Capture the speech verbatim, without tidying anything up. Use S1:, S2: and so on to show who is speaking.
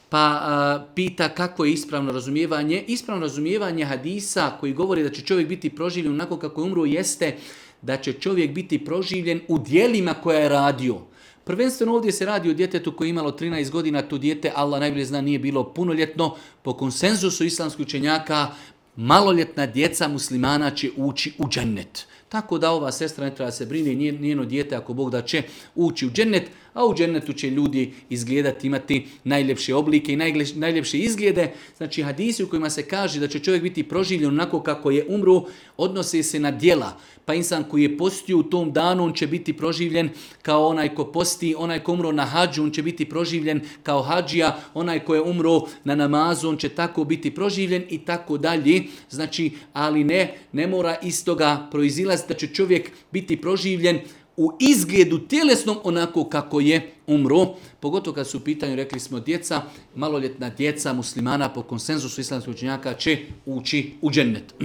S1: Pa a, pita kako je ispravno razumijevanje. Ispravno razumijevanje hadisa koji govori da će čovjek biti proživljen onako kako je umro jeste da će čovjek biti proživljen u dijelima koja je radio. Prvenstveno ovdje se radi o djetetu koje je imalo trinaest godina, to dijete, Allah najbolje zna, nije bilo punoljetno. Po konsenzusu islamskih učenjaka, maloljetna djeca muslimana će ući u džennet. Tako da ova sestra ne treba se brini, njeno dijete, ako Bog da, će ući u džennet, a u džennetu će ljudi izgledati, imati najljepše oblike i najljepše izglede. Znači hadisi u kojima se kaže da će čovjek biti proživljen onako kako je umro, odnose se na djela. Pa insan koji je postio u tom danu, on će biti proživljen kao onaj ko posti, onaj ko umro na hađu, on će biti proživljen kao hađija, onaj ko je umro na namazu, on će tako biti proživljen i tako dalje. Znači, ali ne, ne mora iz toga proizilaziti da će čovjek biti proživljen u izgledu tjelesnom onako kako je umro. Pogotovo kad su u pitanju, rekli smo, djeca, maloljetna djeca muslimana po konsenzusu islamskih učenjaka će ući u džennet.